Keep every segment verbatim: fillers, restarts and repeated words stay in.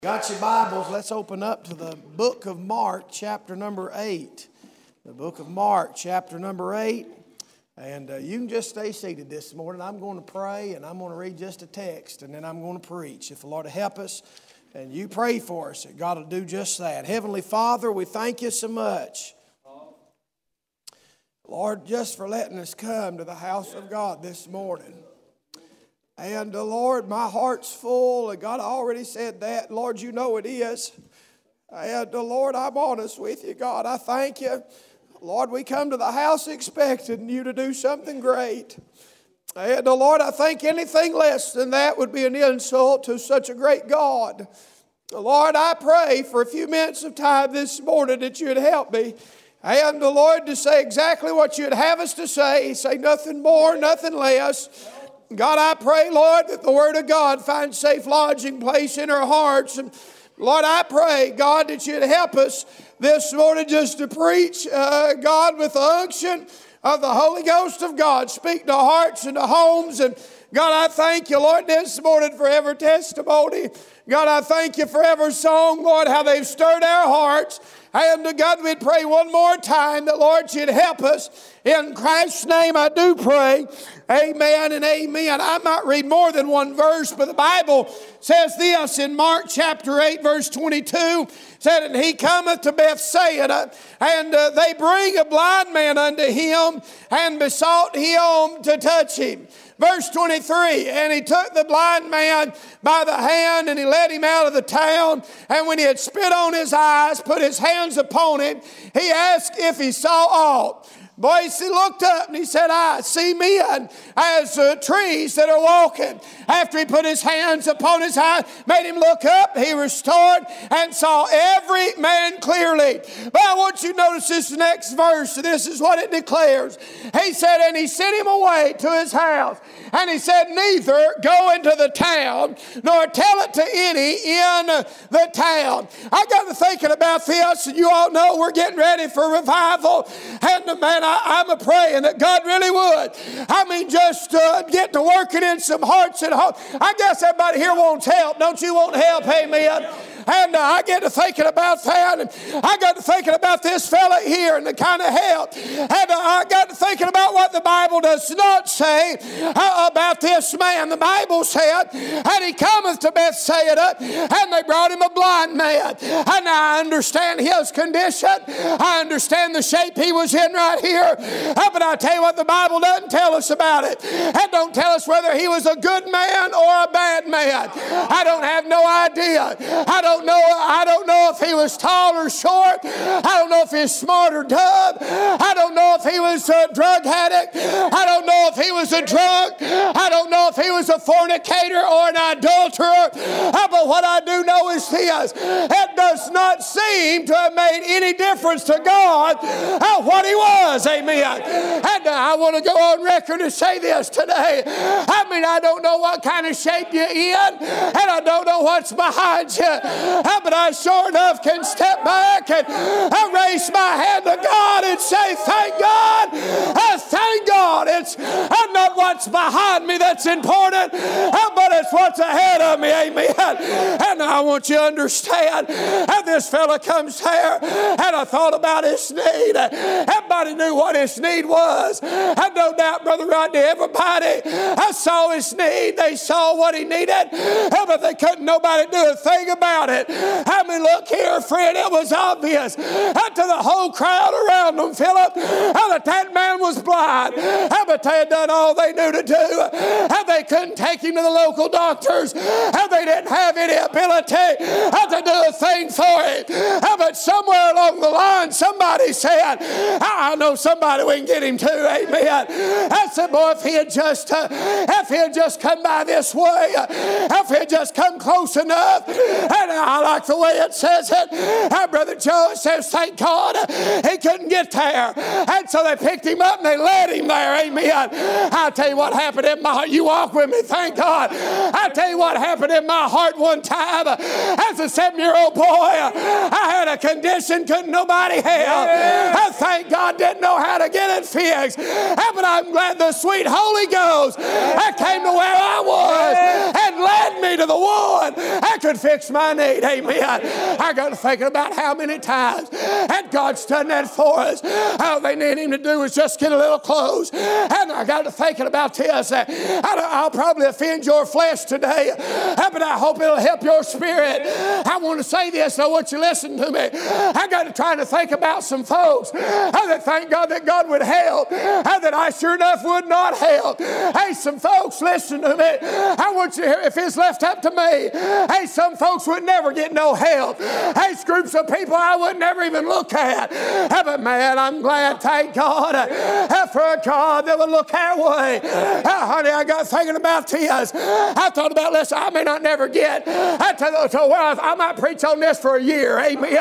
Got your Bibles? Let's open up to the book of Mark, chapter number eight. The book of Mark, chapter number eight. And uh, you can just stay seated this morning. I'm going to pray, and I'm going to read just a text, and then I'm going to preach. If the Lord will help us, and you pray for us, that God will do just that. Heavenly Father, we thank you so much, Lord, just for letting us come to the house of God this morning. And uh, Lord, my heart's full. God already said that. Lord, you know it is. And uh, Lord, I'm honest with you. God, I thank you. Lord, we come to the house expecting you to do something great. And uh, Lord, I think anything less than that would be an insult to such a great God. Lord, I pray for a few minutes of time this morning that you'd help me. And the Lord, to say exactly what you'd have us to say. Say nothing more, nothing less. God, I pray, Lord, that the Word of God finds safe lodging place in our hearts. And Lord, I pray, God, that you'd help us this morning just to preach, uh, God, with the unction of the Holy Ghost of God. Speak to hearts and to homes. And God, I thank you, Lord, this morning for every testimony. God, I thank you for every song, Lord, how they've stirred our hearts. And to God, we'd pray one more time that, Lord, you'd help us. In Christ's name, I do pray. Amen and amen. I might read more than one verse, but the Bible says this in Mark chapter eight, verse twenty-two. Said, and he cometh to Bethsaida, and uh, they bring a blind man unto him, and besought him to touch him. Verse twenty-three, and he took the blind man by the hand, and he led him out of the town. And when he had spit on his eyes, put his hands upon him, he asked if he saw aught. Boys, he looked up and he said, I see men as uh, trees that are walking. After he put his hands upon his eyes, made him look up, he restored and saw every man clearly. But I want you to notice this next verse. This is what it declares. He said, and he sent him away to his house. And he said, neither go into the town, nor tell it to any in the town. I got to thinking about this, and you all know we're getting ready for revival. And man, I, I'm a praying that God really would. I mean, just uh, get to working in some hearts and homes. I guess everybody here wants help. Don't you want help? Amen. And uh, I get to thinking about that, and I got to thinking about this fella here and the kind of help. And uh, I got to thinking about what the Bible does not say uh, about this man. The Bible said, and he cometh to Bethsaida, and they brought him a blind man. And I understand his condition. I understand the shape he was in right here. Uh, but I tell you what, the Bible doesn't tell us about it. It don't tell us whether he was a good man or a bad man. I don't have no idea. I don't know. I don't know if he was tall or short. I don't know if he was smart or dumb. I don't know if he was a drug addict. I don't know if he was a drunk. I don't know if he was a fornicator or an adulterer. Uh, but what I do know is this. It does not seem to have made any difference to God uh, what he was. Amen. And uh, I want to go on record and say this today. I mean, I don't know what kind of shape you're in, and I don't know what's behind you. Uh, but I sure enough can step back and uh, raise my hand to God and say, thank God. Uh, thank God. It's uh, not what's behind me that's important, uh, but it's what's ahead of me. Amen. And I want you to understand, uh, this fella comes here, and I thought about his need. Everybody knew what his need was. I no doubt, Brother Rodney, everybody I saw his need. They saw what he needed, but they couldn't nobody do a thing about it. I mean, look here, friend, it was obvious to the whole crowd around them, Philip, that that man was blind. But they had done all they knew to do. They couldn't take him to the local doctors. They didn't have any ability to do a thing for it. But somewhere along the line, somebody said, I know somebody we can get him to. Amen. I said, boy, if he had just, uh, if he had just come by this way, uh, if he had just come close enough, and all like the way it says it. Our Brother Joe says, thank God he couldn't get there. And so they picked him up and they led him there. Amen. I'll tell you what happened in my heart. You walk with me, thank God. I'll tell you what happened in my heart one time. As a seven-year-old boy, I had a condition couldn't nobody help. I thank God didn't know how to get it fixed. But I'm glad the sweet Holy Ghost that came to where I was and led me to the one that could fix my need. Amen. I got to thinking about how many times and God's done that for us. All they need him to do is just get a little close. And I got to thinking about this. I'll probably offend your flesh today, but I hope it'll help your spirit. I want to say this. I want you to listen to me. I got to try to think about some folks that thank God that God would help, and that I sure enough would not help. Hey, some folks, listen to me. I want you to hear, if it's left up to me, hey, some folks would never get no help. Hey, groups of people I would never even look at. Hey, but man, I'm glad, thank God, uh, for a God that would look our way. Uh, honey, I got thinking about this. I thought about this. I may not never get. I tell you, so well, I might preach on this for a year. Amen.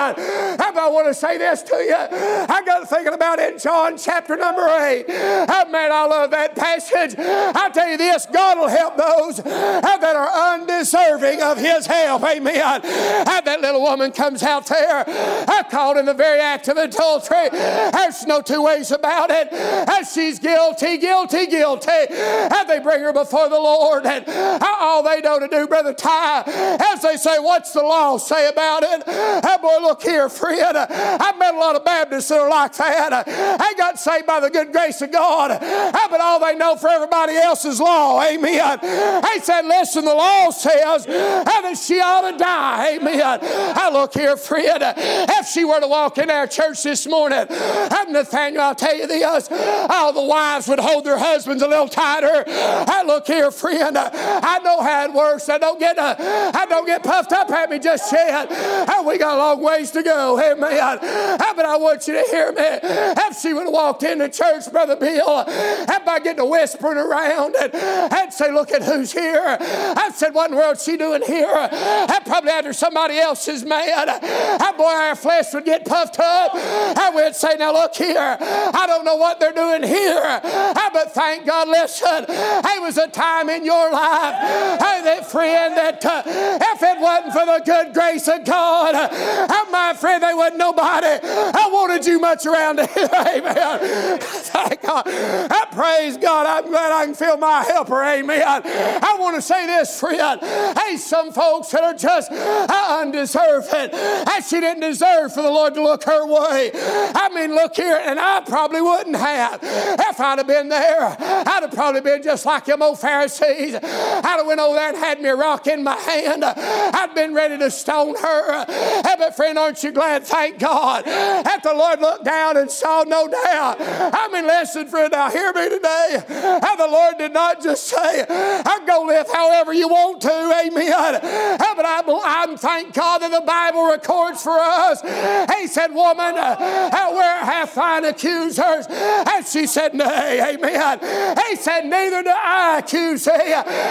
I want to say this to you. I got thinking about it in John chapter number eight. Oh, man, I love that passage. I tell you this, God will help those that are undeserving of his help. Amen. And that little woman comes out there, caught in the very act of adultery. There's no two ways about it. And she's guilty, guilty, guilty. And they bring her before the Lord. And all they know to do, Brother Ty, as they say, what's the law say about it? Oh, boy, look here, friend. I've met a lot of Baptists that are like that. They got saved by the good grace of God. But all they know for everybody else's law. Amen. They said, listen, the law says that she ought to die. Amen. I look here, friend. If she were to walk in our church this morning, Nathaniel, I'll tell you this, all the wives would hold their husbands a little tighter. I look here, friend. I know how it works. I don't get uh, I don't get puffed up at me just yet. We got a long ways to go. Amen. But I want you to hear me. If she would have walked into church, Brother Bill, and by getting to whispering around and I'd say, look at who's here. I said, what in the world is she doing here? I'd probably after somebody else is mad. I, boy, our flesh would get puffed up. I would say, now look here. I don't know what they're doing here. But thank God, listen, there was a time in your life, hey, that friend, that uh, if it wasn't for the good grace of God, uh, my friend, they wasn't nobody. I wanted you much around here. Amen. Thank God. I praise God. I'm glad I can feel my helper. Amen. I want to say this, friend. Hey, some folks that are just uh, undeserving. Hey, she didn't deserve for the Lord to look her way. I mean, look here, and I probably wouldn't have. If I'd have been there, I'd have probably been just like them old Pharisees. I'd have went over there and had me a rock in my hand. I'd been ready to stone her. Hey, but friend, aren't you glad, thank God, that the Lord looked down and saw, no doubt. I mean, listen, friend, now hear me today. How the Lord did not just say, I'll go live however you want to. Amen. But I, I'm thank God that the Bible records for us. He said, woman, where hath thine accusers? And she said, nay. Amen. He said, neither do I accuse thee.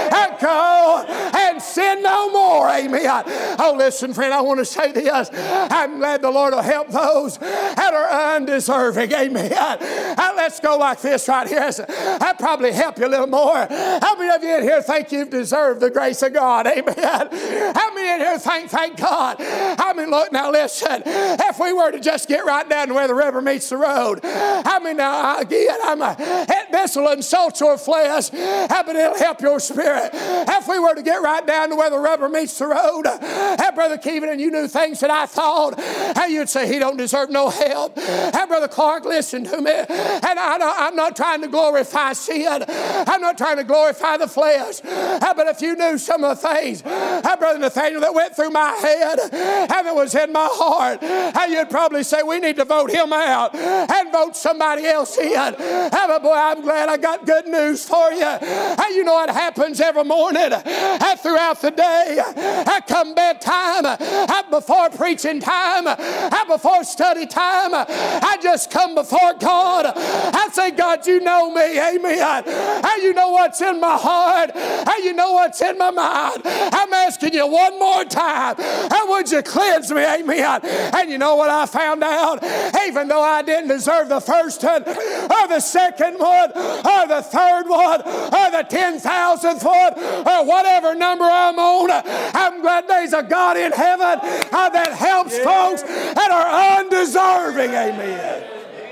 Go and sin no more. Amen. Oh, listen, friend, I want to say this. I'm glad the Lord will help those that are undeserving. Amen. Now, let's go like this right here. I'll probably help you a little more. How many of you in here think you've deserved the grace of God? Amen. How many in here think, thank God? I mean, look, now listen. If we were to just get right down to where the river meets the road, I mean, now again, I'm a, this will insult your flesh, but it'll help your spirit. If we were to get right down to where the rubber meets the road, hey, Brother Keevan, and you knew things that I thought, hey, you'd say he don't deserve no help. Hey, Brother Clark, listen to me. And I, I'm not trying to glorify sin. I'm not trying to glorify the flesh. Hey, but if you knew some of the things, hey, Brother Nathaniel, that went through my head and that was in my heart, hey, you'd probably say we need to vote him out and vote somebody else in. Hey, but boy, I'm glad I got good news for you. Hey, you know what happens every morning hey, throughout the day? I come bedtime, hey, before preaching time, hey, before study time, I just come before God. I say, God, you know me. Amen. Hey, you know what's in my heart. Hey, you know what's in my mind. I'm asking you one more time. time. And would you cleanse me? Amen. And you know what I found out? Even though I didn't deserve the first one, or the second one, or the third one, or the ten thousandth one, or whatever number I'm on, I'm glad there's a God in heaven uh, that helps yeah. folks that are undeserving. Amen.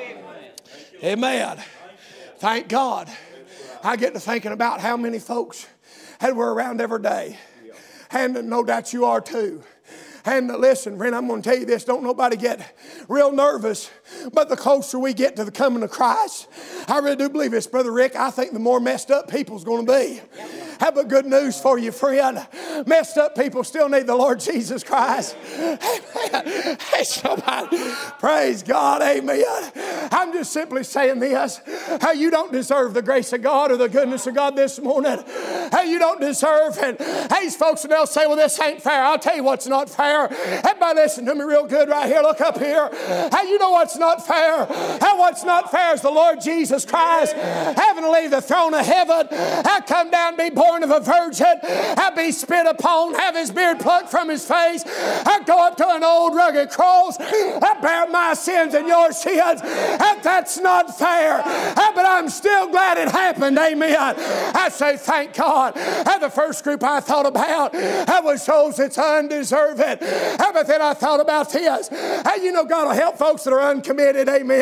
Amen. Thank God. I get to thinking about how many folks that we're around every day. And no doubt you are too. And listen, friend, I'm going to tell you this. Don't nobody get real nervous. But the closer we get to the coming of Christ, I really do believe this, Brother Rick. I think the more messed up people's going to be. Have a good news for you, friend. Messed up people still need the Lord Jesus Christ. Amen. Hey, somebody, praise God. Amen. I'm just simply saying this. How you don't deserve the grace of God or the goodness of God this morning. How you don't deserve. And hey, folks, and they'll say, well, this ain't fair. I'll tell you what's not fair. Everybody listen to me real good right here. Look up here. How you know what's not fair? How what's not fair is the Lord Jesus Christ having to leave the throne of heaven. I come down and be born of a virgin. I be spit upon, have his beard plucked from his face. I go up to an old rugged cross. I bear my sins and your sins. And that's not fair. But I'm still glad it happened. Amen. I say thank God. And the first group I thought about I was those that's undeserving. But then I thought about this. Hey, you know God will help folks that are uncommitted. Amen.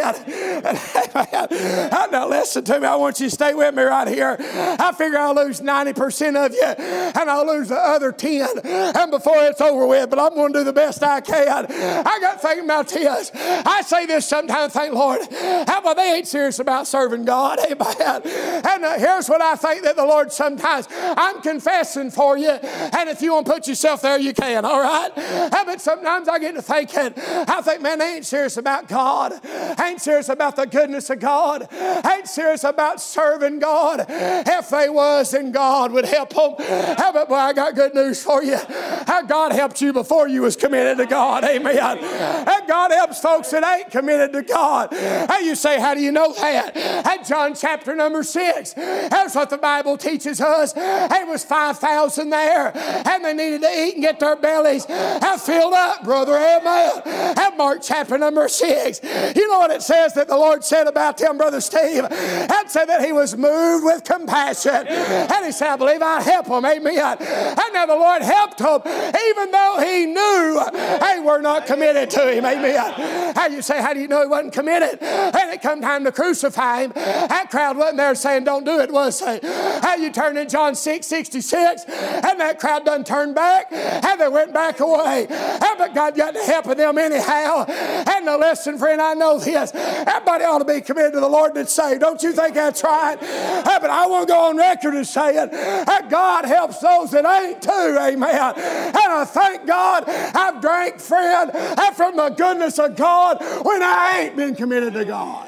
Now listen to me. I want you to stay with me right here. I figure I'll lose ninety percent of you and I'll lose the other ten and before it's over with, but I'm going to do the best I can. I got thinking about this. I say this sometimes, thank Lord, how about they ain't serious about serving God. Amen. And uh, here's what I think that the Lord sometimes, I'm confessing for you, and if you want to put yourself there, you can, all right? But sometimes I get to thinking, I think, man, they ain't serious about God. Ain't serious about the goodness of God. Ain't serious about serving God. If they was, then God would help them. How about, boy, I got good news for you. How God helped you before you was committed to God. Amen. And God helps folks that ain't committed to God. How you say, how do you know that? At John chapter number six. That's what the Bible teaches us. There was five thousand there, and they needed to eat and get their bellies filled up, brother. Amen. At Mark chapter number six. You know what it says that the Lord said about them, Brother Steve? It said that he was moved with compassion. And he said, I believe I'll help them. Amen. And now the Lord helped them, even though he knew they were not committed to him. Amen. How you say, how do you know he wasn't committed? And it come time to crucify him. That crowd wasn't there saying, don't do it, was they? How you turn in John six sixty-six, and that crowd done turned back, and they went back away. But God got to help them anyhow. And now listen, friend, I know this. Everybody ought to be committed to the Lord that's saved. Don't you think that's right? But I want to go on record as saying that God helps those that ain't too. Amen. And I thank God I've drank, friend, from the goodness of God when I ain't been committed to God.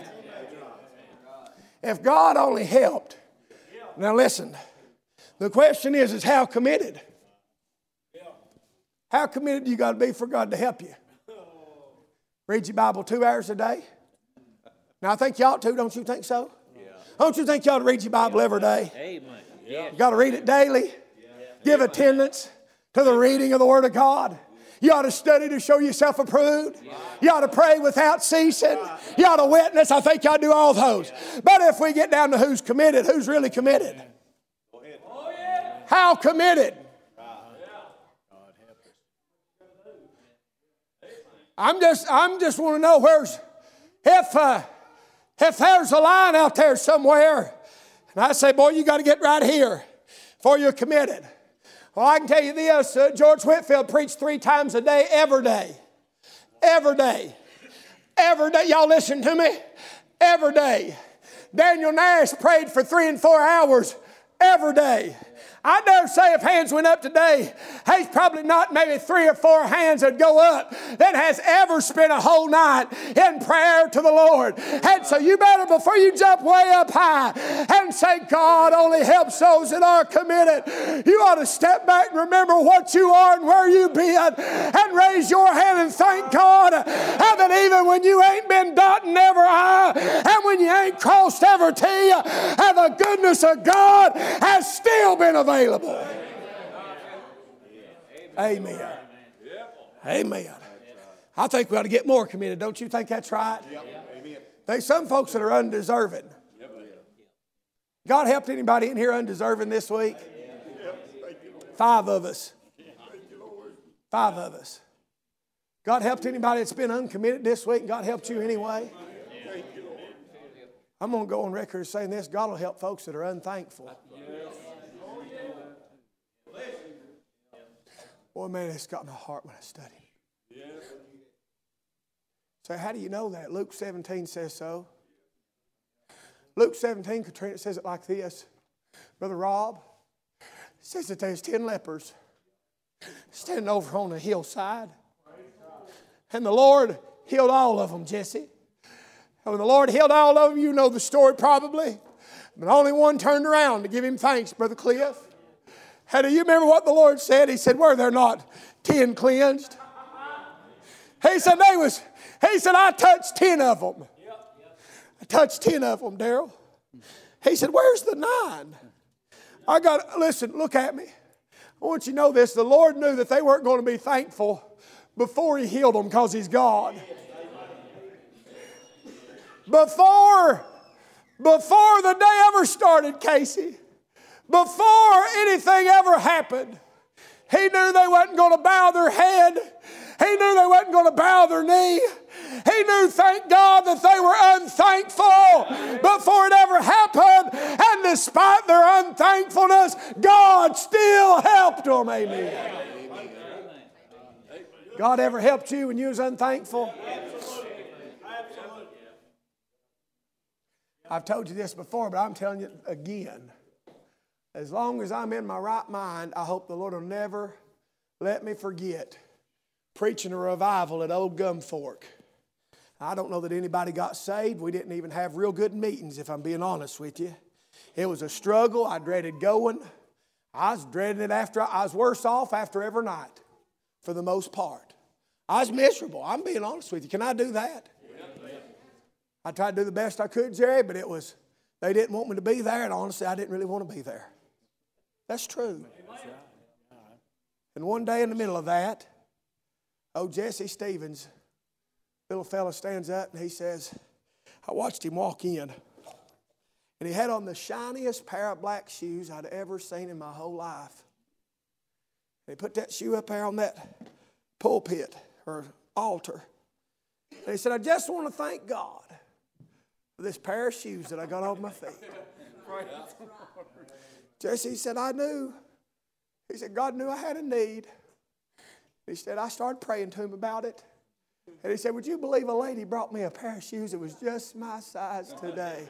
If God only helped. Now listen, the question is, is how committed? How committed do you got to be for God to help you? Read your Bible two hours a day? Now I think you ought to, don't you think so? Yeah. Don't you think you ought to read your Bible every day? Amen. Yeah. You got to read it daily. Yeah. Give attendance to the reading of the Word of God. You ought to study to show yourself approved. Yeah. You ought to pray without ceasing. You ought to witness. I think you ought to do all those. But if we get down to who's committed, who's really committed? Go ahead. Oh, yeah. How committed? I'm just, I'm just want to know where's, if, uh, if there's a line out there somewhere, and I say, boy, you got to get right here before you're committed. Well, I can tell you this, uh, George Whitefield preached three times a day, every day. Every day. Every day. Y'all listen to me? Every day. Daniel Nash prayed for three and four hours every day. I dare say if hands went up today, there's probably not maybe three or four hands that go up that has ever spent a whole night in prayer to the Lord. And so you better, before you jump way up high and say, God only helps those that are committed, you ought to step back and remember what you are and where you've been and raise your hand and thank God that even when you ain't been dotting every I and when you ain't crossed every T, and the goodness of God has still been available. Amen. Amen. I think we ought to get more committed. Don't you think that's right? Yep. There's some folks that are undeserving. God helped anybody in here undeserving this week? Five of us. Five of us. God helped anybody that's been uncommitted this week, and God helped you anyway? I'm going to go on record as saying this. God will help folks that are unthankful. Boy, man, it's got my heart when I study. So how do you know that? Luke seventeen says so. Luke seventeen, Katrina says it like this. Brother Rob says that there's ten lepers standing over on a hillside. And the Lord healed all of them, Jesse. And when the Lord healed all of them, you know the story probably. But only one turned around to give him thanks, Brother Cliff. How do you remember what the Lord said? He said, were there not ten cleansed? He said, they was, he said, I touched ten of them. I touched ten of them, Daryl. He said, where's the nine? I got, listen, look at me. I want you to know this. The Lord knew that they weren't going to be thankful before he healed them because he's God. Before, before the day ever started, Casey, before anything ever happened, he knew they wasn't going to bow their head. He knew they wasn't going to bow their knee. He knew, thank God, that they were unthankful before it ever happened. And despite their unthankfulness, God still helped them. Amen. God ever helped you when you was unthankful? I've told you this before, but I'm telling you again. As long as I'm in my right mind, I hope the Lord will never let me forget preaching a revival at Old Gum Fork. I don't know that anybody got saved. We didn't even have real good meetings, if I'm being honest with you. It was a struggle. I dreaded going. I was dreading it after. I was worse off after every night, for the most part. I was miserable. I'm being honest with you. Can I do that? I tried to do the best I could, Jerry, but it was, they didn't want me to be there, and honestly, I didn't really want to be there. That's true. And one day in the middle of that, old Jesse Stevens, little fella, stands up and he says, I watched him walk in, and he had on the shiniest pair of black shoes I'd ever seen in my whole life. And he put that shoe up there on that pulpit or altar. And he said, I just want to thank God for this pair of shoes that I got on my feet. Jesse said, I knew. He said, God knew I had a need. He said, I started praying to him about it. And he said, would you believe a lady brought me a pair of shoes that was just my size today?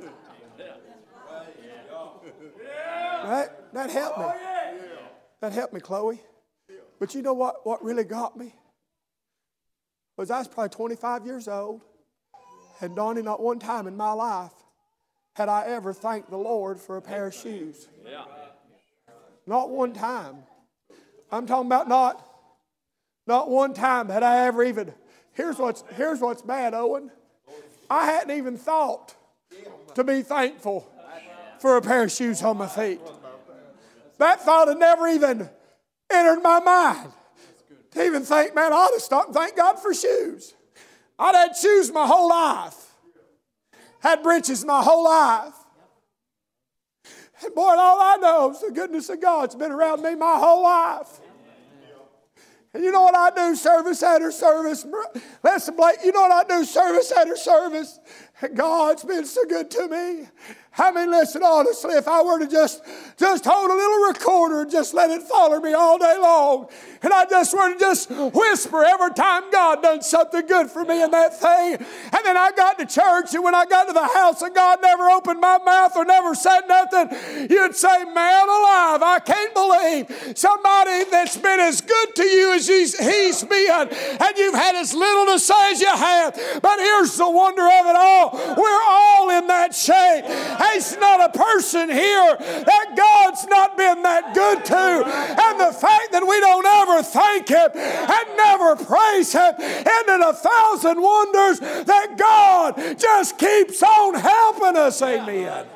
That, that helped me. That helped me, Chloe. But you know what, what really got me? Was I was probably twenty-five years old. And Donnie, not one time in my life had I ever thanked the Lord for a pair of shoes. Not one time. I'm talking about not, not one time had I ever even, here's what's, here's what's bad, Owen. I hadn't even thought to be thankful for a pair of shoes on my feet. That thought had never even entered my mind. To even think, man, I ought to stop and thank God for shoes. I'd had shoes my whole life. Had breeches my whole life. And boy, all I know is the goodness of God's been around me my whole life. And you know what I do service after service? Listen, Blake, you know what I do service after service? God's been so good to me. I mean, listen, honestly, if I were to just, just hold a little recorder and just let it follow me all day long, and I just were to just whisper every time God done something good for me in that thing, and then I got to church, and when I got to the house and God never opened my mouth or never said nothing, you'd say, man alive, I can't believe somebody that's been as good to you as he's, he's been, and you've had as little to say as you have. But here's the wonder of it all. We're all in that shape. There's not a person here that God's not been that good to. And the fact that we don't ever thank Him and never praise Him isn't a thousand wonders that God just keeps on helping us. Amen.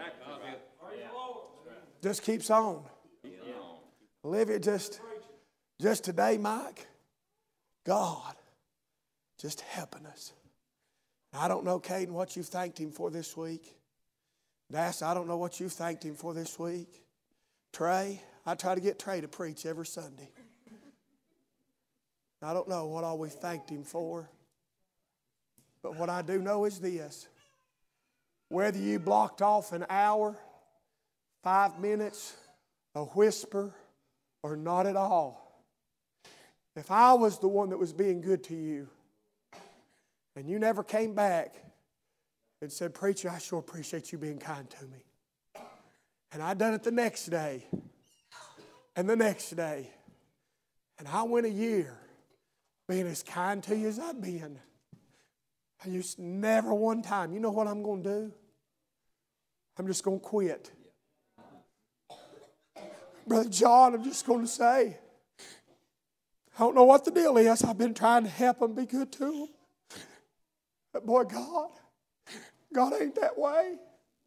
Just keeps on. Olivia just Just today, Mike, God just helping us. I don't know, Caden, what you've thanked Him for this week. Das, I don't know what you've thanked Him for this week. Trey, I try to get Trey to preach every Sunday. I don't know what all we thanked Him for. But what I do know is this. Whether you blocked off an hour, five minutes, a whisper, or not at all. If I was the one that was being good to you, and you never came back and said, "Preacher, I sure appreciate you being kind to me." And I done it the next day, and the next day. And I went a year being as kind to you as I've been. And you never one time, you know what I'm going to do? I'm just going to quit. Brother John, I'm just going to say, I don't know what the deal is. I've been trying to help them, be good to them. But boy, God, God ain't that way.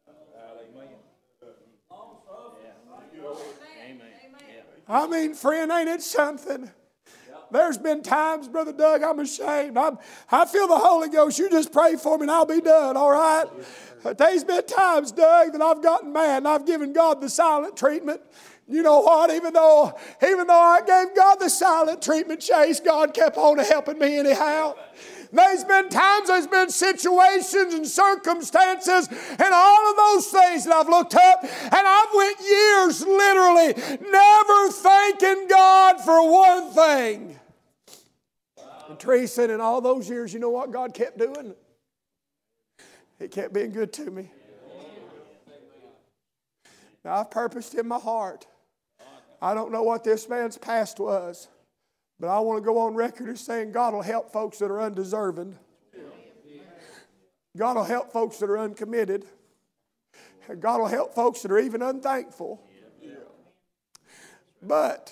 I mean, friend, ain't it something? There's been times, Brother Doug, I'm ashamed. I'm, I feel the Holy Ghost. You just pray for me and I'll be done, all right? But there's been times, Doug, that I've gotten mad and I've given God the silent treatment. You know what? Even though, even though I gave God the silent treatment, Chase, God kept on helping me anyhow. There's been times, there's been situations and circumstances and all of those things that I've looked up and I've went years literally never thanking God for one thing. And Teresa, in all those years, you know what God kept doing? He kept being good to me. Now, I've purposed in my heart. I don't know what this man's past was. But I want to go on record as saying God will help folks that are undeserving. God will help folks that are uncommitted. God will help folks that are even unthankful. But,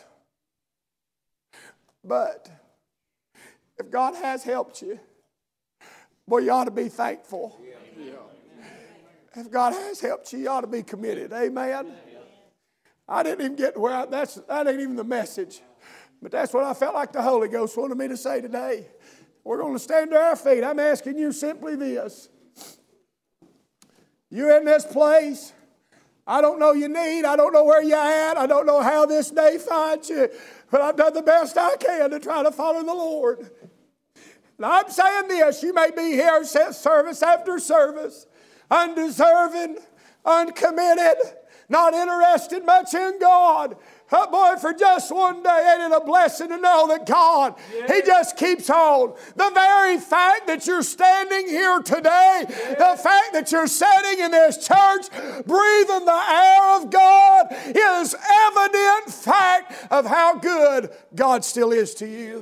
but, if God has helped you, boy, you ought to be thankful. If God has helped you, you ought to be committed. Amen? I didn't even get to where I, that's, that ain't even the message. But that's what I felt like the Holy Ghost wanted me to say today. We're going to stand to our feet. I'm asking you simply this. You in this place, I don't know your need. I don't know where you're at. I don't know how this day finds you. But I've done the best I can to try to follow the Lord. And I'm saying this. You may be here service after service, undeserving, uncommitted, not interested much in God. Oh boy, for just one day, ain't it a blessing to know that God, yeah. He just keeps on. The very fact that you're standing here today, yeah. The fact that you're sitting in this church, breathing the air of God, is evident fact of how good God still is to you.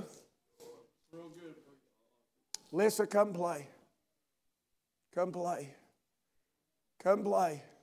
Lisa, come play. Come play. Come play.